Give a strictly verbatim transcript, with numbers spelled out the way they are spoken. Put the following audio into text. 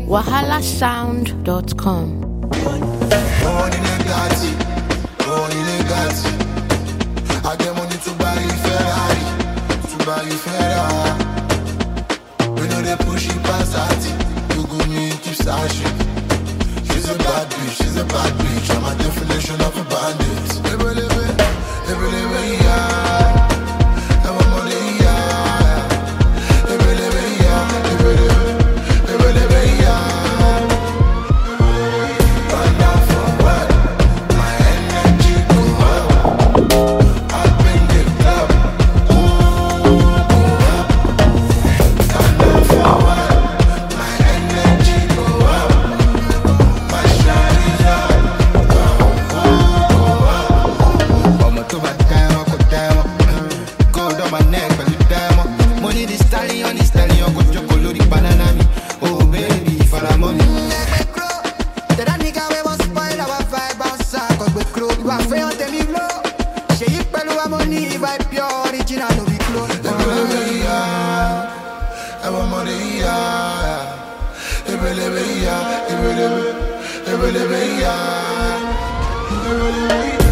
wahala sound dot com. I get money to buy you Ferrari, to buy you Ferrari. We know they push you past that. You go me keep searching. She's a bad bitch, she's a bad bitch. I'm a definition of a bandit. Every living, every living, yeah. I'm a money, yeah. Every living, yeah. Every living, every living, yeah. Run down for what? My energy go up. Up in the club. Ooh, go up. Run down for what? My energy go up. My shine is up. Go, go, go up. I'ma do my time, I'll go down. Gold on my neck, but you diamond. Money this stallion, this stallion, go chocolate, banana me. Oh baby, for the money. That nigga we must spoil our vibe outside. Cause we grow, you are fair, tell me blow. She you pelu our money, vibe pure, original, no be close. Every living, yeah. I'm a money, yeah. Every living, yeah. Every living, every living, yeah. Every living,